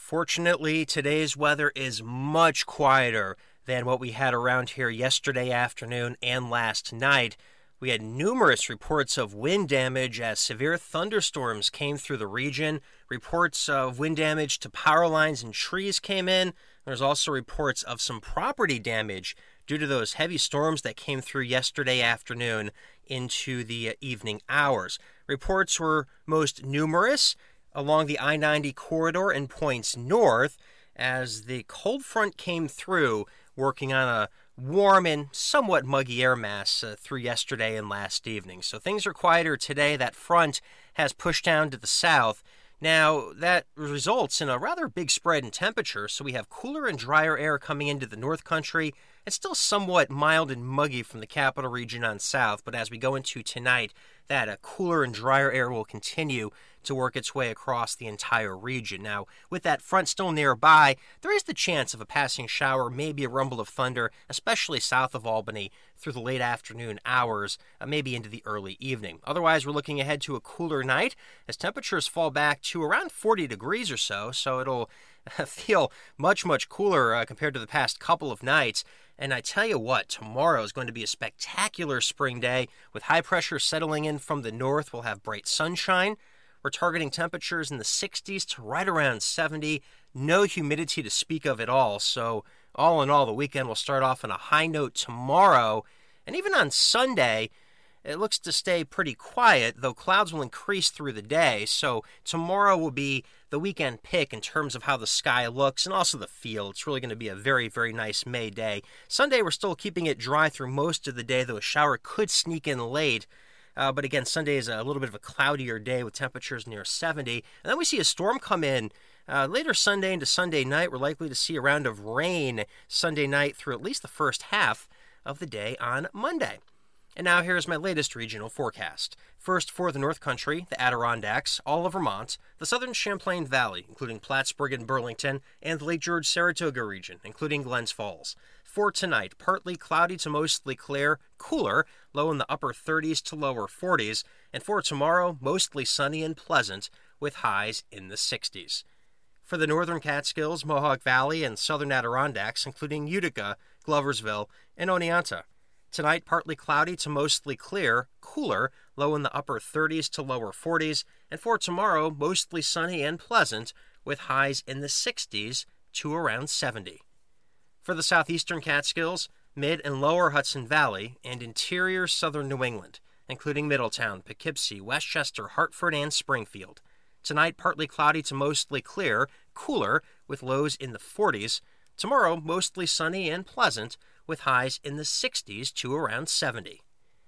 Fortunately, today's weather is much quieter than what we had around here yesterday afternoon and last night. We had numerous reports of wind damage as severe thunderstorms came through the region. Reports of wind damage to power lines and trees came in. There's also reports of some property damage due to those heavy storms that came through yesterday afternoon into the evening hours. Reports were most numerous along the I-90 corridor and points north as the cold front came through, working on a warm and somewhat muggy air mass through yesterday and last evening. So things are quieter today. That front has pushed down to the south. Now, that results in a rather big spread in temperature, so we have cooler and drier air coming into the North Country. It's still somewhat mild and muggy from the capital region on south, but as we go into tonight, that cooler and drier air will continue to work its way across the entire region. Now, with that front still nearby, there is the chance of a passing shower, maybe a rumble of thunder, especially south of Albany through the late afternoon hours, maybe into the early evening. Otherwise, we're looking ahead to a cooler night as temperatures fall back to around 40 degrees or so it'll feel much, much cooler compared to the past couple of nights. And I tell you what, tomorrow is going to be a spectacular spring day with high pressure settling in from the north. We'll have bright sunshine. We're targeting temperatures in the 60s to right around 70. No humidity to speak of at all. So all in all, the weekend will start off on a high note tomorrow. And even on Sunday, it looks to stay pretty quiet, though clouds will increase through the day. So tomorrow will be the weekend pick in terms of how the sky looks and also the feel. It's really going to be a very, very nice May day. Sunday, we're still keeping it dry through most of the day, though a shower could sneak in late. But again, Sunday is a little bit of a cloudier day with temperatures near 70. And then we see a storm come in later Sunday into Sunday night. We're likely to see a round of rain Sunday night through at least the first half of the day on Monday. And now here's my latest regional forecast. First, for the North Country, the Adirondacks, all of Vermont, the southern Champlain Valley, including Plattsburgh and Burlington, and the Lake George-Saratoga region, including Glens Falls. For tonight, partly cloudy to mostly clear, cooler, low in the upper 30s to lower 40s. And for tomorrow, mostly sunny and pleasant, with highs in the 60s. For the northern Catskills, Mohawk Valley, and southern Adirondacks, including Utica, Gloversville, and Oneonta. Tonight, partly cloudy to mostly clear, cooler, low in the upper 30s to lower 40s. And for tomorrow, mostly sunny and pleasant, with highs in the 60s to around 70. For the southeastern Catskills, mid and lower Hudson Valley, and interior southern New England, including Middletown, Poughkeepsie, Westchester, Hartford, and Springfield. Tonight, partly cloudy to mostly clear, cooler, with lows in the 40s. Tomorrow, mostly sunny and pleasant, with highs in the 60s to around 70.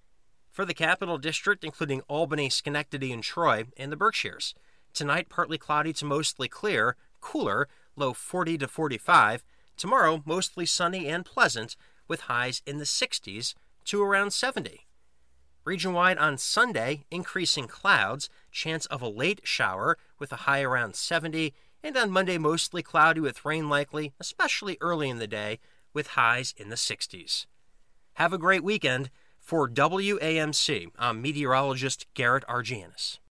For the Capital District, including Albany, Schenectady, and Troy, and the Berkshires. Tonight, partly cloudy to mostly clear, cooler, low 40 to 45. Tomorrow, mostly sunny and pleasant, with highs in the 60s to around 70. Region-wide on Sunday, increasing clouds, chance of a late shower with a high around 70, and on Monday, mostly cloudy with rain likely, especially early in the day, with highs in the 60s. Have a great weekend. For WAMC, I'm meteorologist Garrett Argianis.